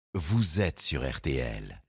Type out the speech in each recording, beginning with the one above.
Vous êtes sur RTL.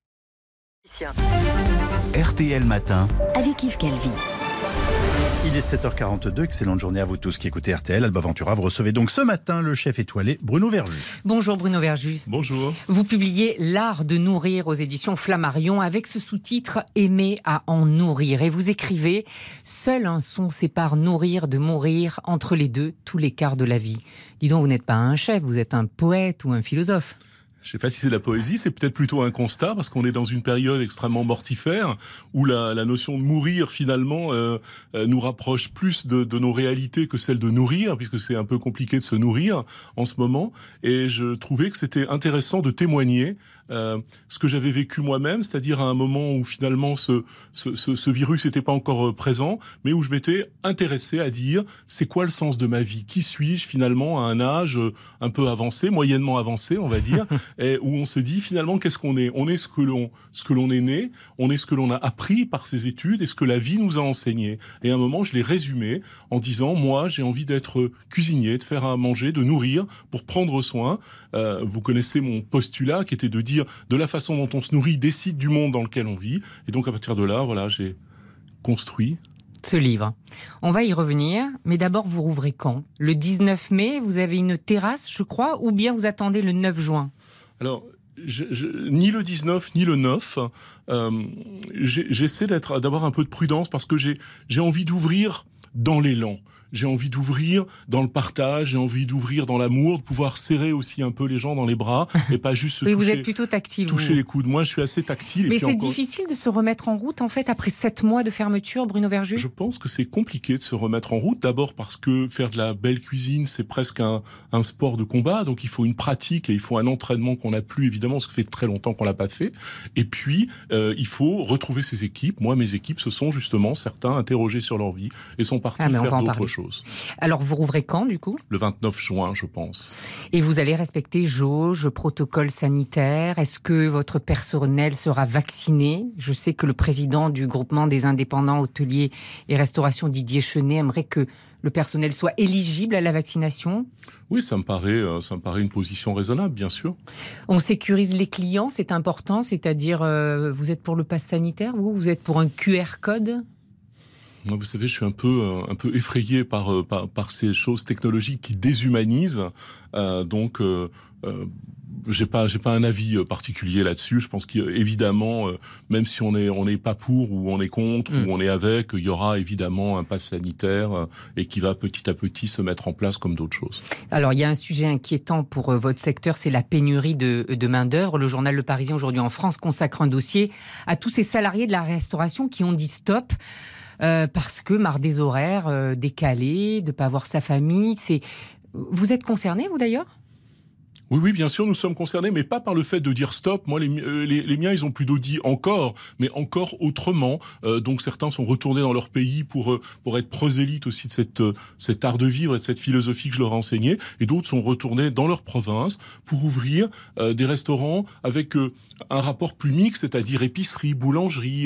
RTL Matin. Avec Yves Calvi. Il est 7h42, excellente journée à vous tous qui écoutez RTL. Alba Ventura, vous recevez donc ce matin le chef étoilé Bruno Verjus. Bonjour Bruno Verjus. Bonjour. Vous publiez L'art de nourrir aux éditions Flammarion avec ce sous-titre « Aimer à en nourrir ». Et vous écrivez « Seul un son sépare nourrir de mourir, entre les deux, tous les quarts de la vie ». Dis donc, vous n'êtes pas un chef, vous êtes un poète ou un philosophe. Je ne sais pas si c'est de la poésie, c'est peut-être plutôt un constat, parce qu'on est dans une période extrêmement mortifère, où la notion de mourir, finalement, nous rapproche plus de nos réalités que celle de nourrir, puisque c'est un peu compliqué de se nourrir en ce moment. Et je trouvais que c'était intéressant de témoigner ce que j'avais vécu moi-même, c'est-à-dire à un moment où finalement ce virus n'était pas encore présent, mais où je m'étais intéressé à dire c'est quoi le sens de ma vie, qui suis-je finalement à un âge un peu avancé, moyennement avancé on va dire, et où on se dit finalement qu'est-ce qu'on est. On est ce que l'on est né, on est ce que l'on a appris par ses études et ce que la vie nous a enseigné. Et à un moment je l'ai résumé en disant moi j'ai envie d'être cuisinier, de faire à manger, de nourrir pour prendre soin. Vous connaissez mon postulat qui était de dire de la façon dont on se nourrit décide du monde dans lequel on vit. Et donc à partir de là, voilà, j'ai construit ce livre. On va y revenir, mais d'abord vous rouvrez quand ? Le 19 mai, vous avez une terrasse, je crois, ou bien vous attendez le 9 juin ? Alors, ni le 19 ni le 9, j'essaie d'avoir un peu de prudence parce que j'ai envie d'ouvrir dans l'élan. J'ai envie d'ouvrir dans le partage, j'ai envie d'ouvrir dans l'amour, de pouvoir serrer aussi un peu les gens dans les bras et pas juste se oui, toucher, vous êtes plutôt tactile, toucher les coudes. Moi, je suis assez tactile. Mais c'est difficile de se remettre en route, en fait, après 7 mois de fermeture, Bruno Verjus ? Je pense que c'est compliqué de se remettre en route. D'abord parce que faire de la belle cuisine, c'est presque un sport de combat. Donc, il faut une pratique et il faut un entraînement qu'on n'a plus, évidemment, parce que ça fait très longtemps qu'on l'a pas fait. Et puis, il faut retrouver ses équipes. Moi, mes équipes, ce sont justement certains interrogés sur leur vie et sont partis faire d'autres choses. Alors, vous rouvrez quand, du coup ? Le 29 juin, je pense. Et vous allez respecter jauge, protocole sanitaire ? Est-ce que votre personnel sera vacciné ? Je sais que le président du groupement des indépendants hôteliers et restauration, Didier Chenet, aimerait que le personnel soit éligible à la vaccination. Oui, ça me paraît une position raisonnable, bien sûr. On sécurise les clients, c'est important, c'est-à-dire, vous êtes pour le pass sanitaire, vous êtes pour un QR code ? Moi, vous savez, je suis un peu effrayé par ces choses technologiques qui déshumanisent. Donc, j'ai pas un avis particulier là-dessus. Je pense qu'évidemment, même si on n'est pas pour ou on est contre ou on est avec, il y aura évidemment un pass sanitaire et qui va petit à petit se mettre en place comme d'autres choses. Alors, il y a un sujet inquiétant pour votre secteur, c'est la pénurie de main-d'œuvre. Le journal Le Parisien aujourd'hui en France consacre un dossier à tous ces salariés de la restauration qui ont dit stop. Parce que marre des horaires décalés, de ne pas voir sa famille. Vous êtes concerné, vous d'ailleurs ? Oui, bien sûr, nous sommes concernés, mais pas par le fait de dire stop. Moi, les miens, ils ont plutôt dit encore, mais encore autrement. Donc certains sont retournés dans leur pays pour être prosélytes aussi de cet art de vivre et de cette philosophie que je leur ai enseignée. Et d'autres sont retournés dans leur province pour ouvrir des restaurants avec un rapport plus mixte, c'est-à-dire épicerie, boulangerie,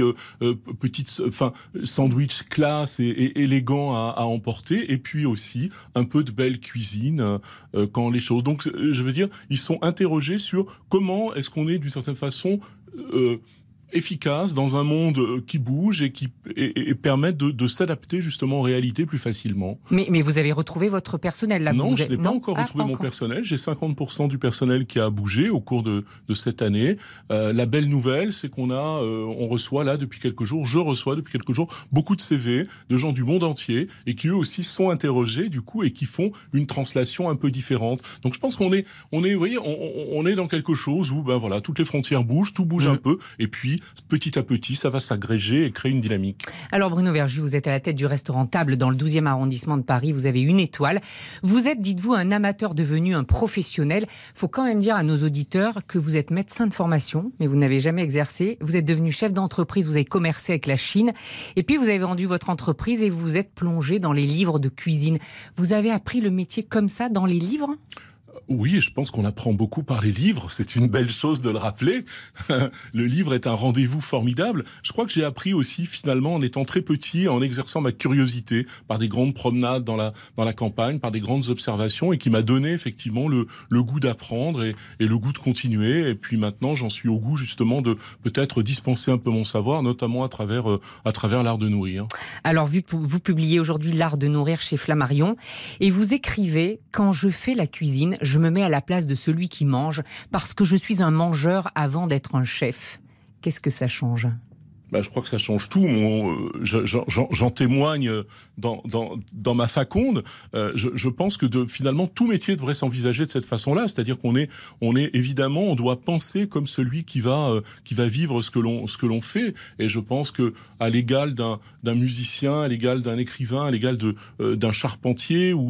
sandwich classe et élégant à emporter, et puis aussi un peu de belle cuisine quand les choses. Donc, je veux dire, ils sont interrogés sur comment est-ce qu'on est d'une certaine façon efficace dans un monde qui bouge et qui permettent de s'adapter justement aux réalités plus facilement. Mais vous avez retrouvé votre personnel là ? Non, je n'ai pas encore retrouvé mon personnel. J'ai 50% du personnel qui a bougé au cours de cette année. La belle nouvelle, c'est on reçoit là depuis quelques jours, je reçois depuis quelques jours beaucoup de CV de gens du monde entier et qui eux aussi sont interrogés du coup et qui font une translation un peu différente. Donc je pense vous voyez, on est dans quelque chose où voilà, toutes les frontières bougent, tout bouge un peu et puis petit à petit, ça va s'agréger et créer une dynamique. Alors Bruno Verjus, vous êtes à la tête du restaurant Table dans le 12e arrondissement de Paris. Vous avez 1 étoile. Vous êtes, dites-vous, un amateur devenu un professionnel. Il faut quand même dire à nos auditeurs que vous êtes médecin de formation, mais vous n'avez jamais exercé. Vous êtes devenu chef d'entreprise, vous avez commercé avec la Chine. Et puis vous avez vendu votre entreprise et vous êtes plongé dans les livres de cuisine. Vous avez appris le métier comme ça dans les livres ? Oui, je pense qu'on apprend beaucoup par les livres. C'est une belle chose de le rappeler. Le livre est un rendez-vous formidable. Je crois que j'ai appris aussi, finalement, en étant très petit, en exerçant ma curiosité, par des grandes promenades dans la campagne, par des grandes observations, et qui m'a donné effectivement le goût d'apprendre et le goût de continuer. Et puis maintenant, j'en suis au goût justement de peut-être dispenser un peu mon savoir, notamment à travers l'art de nourrir. Alors, vu que vous publiez aujourd'hui L'art de nourrir chez Flammarion, et vous écrivez « Quand je fais la cuisine, je me mets à la place de celui qui mange, parce que je suis un mangeur avant d'être un chef ». Qu'est-ce que ça change ? Je crois que ça change tout. J'en témoigne dans ma faconde. Je pense que finalement tout métier devrait s'envisager de cette façon-là, c'est-à-dire qu'on est évidemment, on doit penser comme celui qui va vivre ce que l'on fait. Et je pense que à l'égal d'un musicien, à l'égal d'un écrivain, à l'égal d'un charpentier ou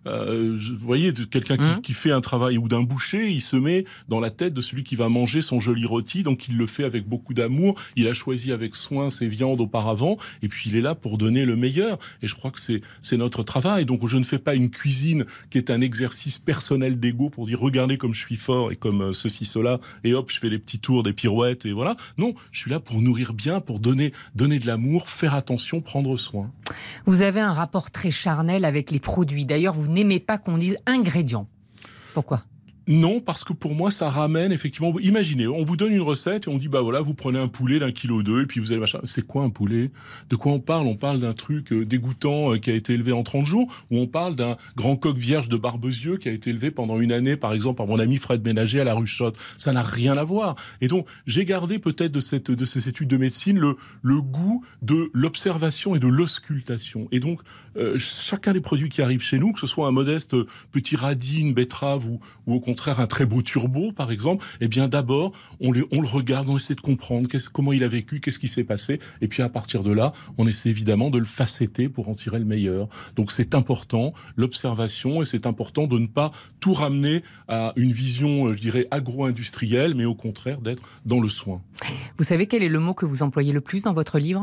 vous voyez, de quelqu'un qui fait un travail, ou d'un boucher, il se met dans la tête de celui qui va manger son joli rôti. Donc il le fait avec beaucoup d'amour. Il a choisi avec soin ses viandes auparavant, et puis il est là pour donner le meilleur. Et je crois que c'est notre travail. Donc je ne fais pas une cuisine qui est un exercice personnel d'ego pour dire regardez comme je suis fort et comme ceci, cela, et hop, je fais les petits tours, des pirouettes, et voilà. Non, je suis là pour nourrir bien, pour donner de l'amour, faire attention, prendre soin. Vous avez un rapport très charnel avec les produits. D'ailleurs, vous n'aimez pas qu'on dise ingrédients. Pourquoi ? Non, parce que pour moi, ça ramène effectivement... Imaginez, on vous donne une recette et on dit, voilà, vous prenez un poulet d'1,2 kg et puis vous allez machin. C'est quoi un poulet ? De quoi on parle ? On parle d'un truc dégoûtant qui a été élevé en 30 jours, ou on parle d'un grand coq vierge de Barbezieux qui a été élevé pendant une année, par exemple, par mon ami Fred Ménager à la Ruchotte. Ça n'a rien à voir. Et donc, j'ai gardé peut-être de ces études de médecine le goût de l'observation et de l'auscultation. Et donc, chacun des produits qui arrivent chez nous, que ce soit un modeste petit radis, une betterave ou au contraire un très beau turbo par exemple, eh bien d'abord on le regarde, on essaie de comprendre comment il a vécu, qu'est-ce qui s'est passé, et puis à partir de là on essaie évidemment de le facetter pour en tirer le meilleur. Donc c'est important l'observation, et c'est important de ne pas tout ramener à une vision, je dirais, agro-industrielle, mais au contraire d'être dans le soin. Vous savez quel est le mot que vous employez le plus dans votre livre ?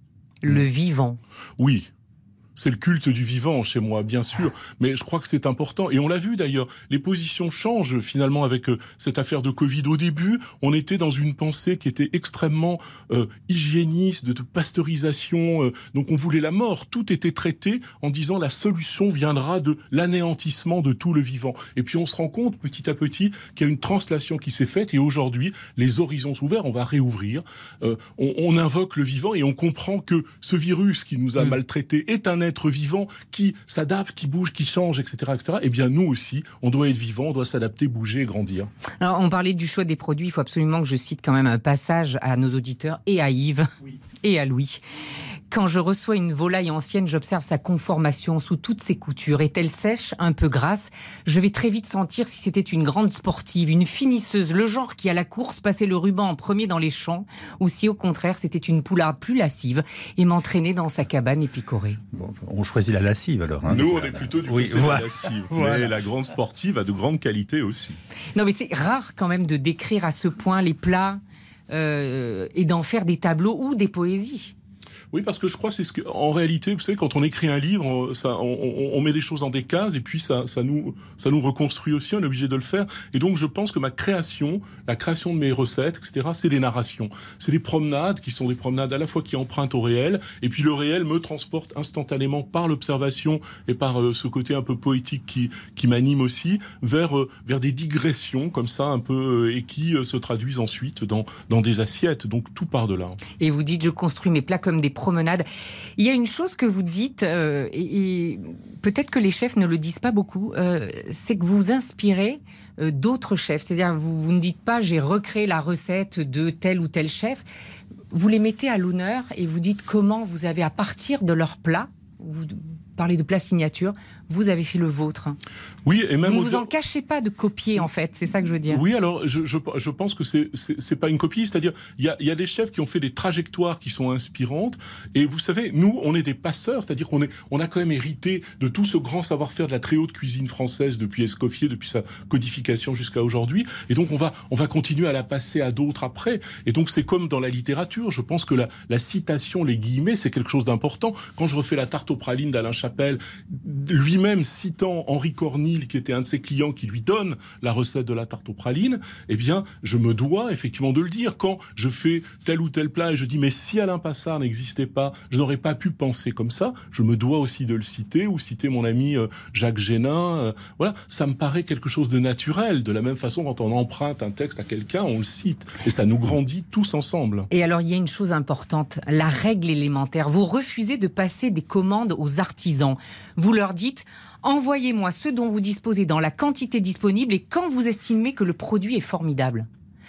Le vivant. Oui. C'est le culte du vivant chez moi, bien sûr, mais je crois que c'est important. Et on l'a vu d'ailleurs, les positions changent finalement avec cette affaire de Covid. Au début, on était dans une pensée qui était extrêmement hygiéniste, de pasteurisation, donc on voulait la mort. Tout était traité en disant la solution viendra de l'anéantissement de tout le vivant. Et puis on se rend compte petit à petit qu'il y a une translation qui s'est faite, et aujourd'hui, les horizons sont ouverts, on va réouvrir. On invoque le vivant et on comprend que ce virus qui nous a maltraités est un être vivant qui s'adapte, qui bouge, qui change, etc., etc. Eh bien, nous aussi, on doit être vivant, on doit s'adapter, bouger et grandir. Alors, on parlait du choix des produits. Il faut absolument que je cite quand même un passage à nos auditeurs et à Yves et à Louis. Quand je reçois une volaille ancienne, j'observe sa conformation sous toutes ses coutures. Est-elle sèche, un peu grasse ? Je vais très vite sentir si c'était une grande sportive, une finisseuse, le genre qui à la course passait le ruban en premier dans les champs, ou si au contraire c'était une poularde plus lascive et m'entraînait dans sa cabane épicorée. Bon, on choisit la lascive alors. Nous, on est plutôt du côté de la lascive. Voilà. Mais la grande sportive a de grandes qualités aussi. Non, mais c'est rare quand même de décrire à ce point les plats et d'en faire des tableaux ou des poésies. Oui, parce que je crois que c'est ce que, en réalité, vous savez, quand on écrit un livre, on met des choses dans des cases, et puis ça nous reconstruit aussi. On est obligé de le faire. Et donc, je pense que la création de mes recettes, etc., c'est des narrations, c'est des promenades qui sont des promenades à la fois qui empruntent au réel, et puis le réel me transporte instantanément par l'observation et par ce côté un peu poétique qui m'anime aussi vers des digressions comme ça un peu et qui se traduisent ensuite dans des assiettes. Donc tout part de là. Et vous dites, je construis mes plats comme des promenades. Il y a une chose que vous dites, et peut-être que les chefs ne le disent pas beaucoup, c'est que vous vous inspirez d'autres chefs. C'est-à-dire, vous ne dites pas, j'ai recréé la recette de tel ou tel chef. Vous les mettez à l'honneur et vous dites comment vous avez, à partir de leur plat, vous parlez de plat signature, vous avez fait le vôtre. Oui, et même vous ne vous en cachez pas de copier, en fait, c'est ça que je veux dire. Oui, alors je pense que c'est pas une copie, c'est-à-dire il y a des chefs qui ont fait des trajectoires qui sont inspirantes, et vous savez, nous, on est des passeurs, c'est-à-dire on a quand même hérité de tout ce grand savoir-faire de la très haute cuisine française depuis Escoffier, depuis sa codification jusqu'à aujourd'hui, et donc on va continuer à la passer à d'autres après. Et donc c'est comme dans la littérature, je pense que la citation, les guillemets, c'est quelque chose d'important. Quand je refais la tarte aux pralines d'Alain Chabat, Chapelle, lui-même citant Henri Cornille, qui était un de ses clients, qui lui donne la recette de la tarte aux pralines, eh bien, je me dois effectivement de le dire. Quand je fais tel ou tel plat et je dis, mais si Alain Passard n'existait pas, je n'aurais pas pu penser comme ça, je me dois aussi de le citer, ou citer mon ami Jacques Génin. Voilà, ça me paraît quelque chose de naturel. De la même façon, quand on emprunte un texte à quelqu'un, on le cite. Et ça nous grandit tous ensemble. Et alors, il y a une chose importante, la règle élémentaire. Vous refusez de passer des commandes aux artisans. Vous leur dites, envoyez-moi ce dont vous disposez dans la quantité disponible et quand vous estimez que le produit est formidable.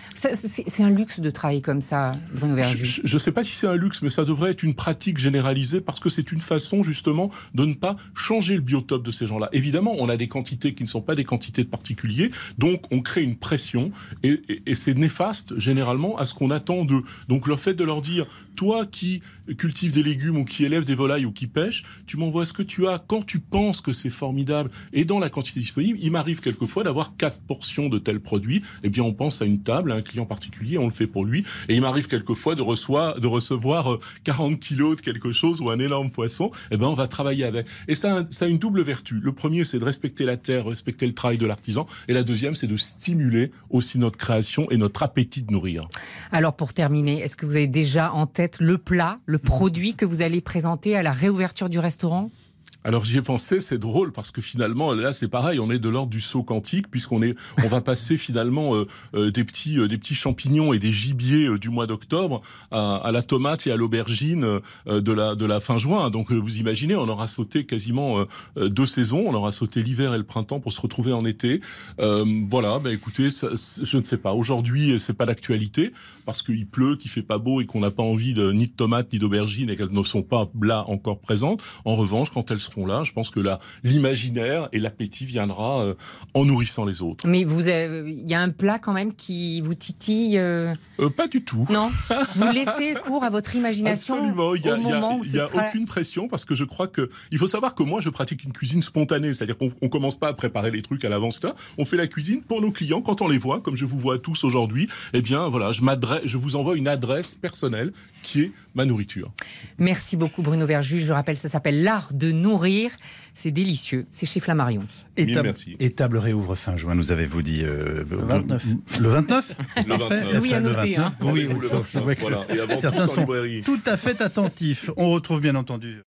C'est un luxe de travailler comme ça, Bruno Verjus. Je ne sais pas si c'est un luxe, mais ça devrait être une pratique généralisée parce que c'est une façon justement de ne pas changer le biotope de ces gens-là. Évidemment, on a des quantités qui ne sont pas des quantités de particuliers, donc on crée une pression et c'est néfaste généralement à ce qu'on attend d'eux. Donc le fait de leur dire, toi qui cultives des légumes ou qui élèves des volailles ou qui pêches, tu m'envoies ce que tu as quand tu penses que c'est formidable et dans la quantité disponible. Il m'arrive quelquefois d'avoir 4 portions de tel produit. Eh bien, on pense à une table, à un client particulier, on le fait pour lui. Et il m'arrive quelquefois de recevoir 40 kilos de quelque chose ou un énorme poisson. Eh ben, on va travailler avec. Et ça a une double vertu. Le premier, c'est de respecter la terre, respecter le travail de l'artisan. Et la deuxième, c'est de stimuler aussi notre création et notre appétit de nourrir. Alors, pour terminer, est-ce que vous avez déjà en tête le plat, le produit que vous allez présenter à la réouverture du restaurant ? Alors j'y ai pensé, c'est drôle parce que finalement là c'est pareil, on est de l'ordre du saut quantique puisqu'on va passer finalement des petits champignons et des gibiers du mois d'octobre à la tomate et à l'aubergine de la fin juin. Donc vous imaginez, on aura sauté quasiment 2 saisons, on aura sauté l'hiver et le printemps pour se retrouver en été. Voilà, écoutez, je ne sais pas. Aujourd'hui c'est pas l'actualité parce qu'il pleut, qu'il fait pas beau et qu'on n'a pas envie ni de tomates ni d'aubergines et qu'elles ne sont pas là encore présentes. En revanche, quand elles seront là, je pense que l'imaginaire et l'appétit viendra en nourrissant les autres. Mais il y a un plat quand même qui vous titille Pas du tout. Non. Vous laissez cours à votre imagination. Absolument. Il n'y a aucune pression parce que je crois que il faut savoir que moi je pratique une cuisine spontanée, c'est-à-dire qu'on commence pas à préparer les trucs à l'avance. On fait la cuisine pour nos clients quand on les voit, comme je vous vois tous aujourd'hui. Eh bien voilà, je vous envoie une adresse personnelle qui est ma nourriture. Merci beaucoup Bruno Verjus. Je rappelle, ça s'appelle L'Art de Nourrir. C'est délicieux. C'est chez Flammarion. Et table réouvre fin juin, nous avez-vous dit le 29. Le 29 Parfait. Oui, à noter. Oui, je vois que certains sont tout à fait attentifs. On retrouve bien entendu...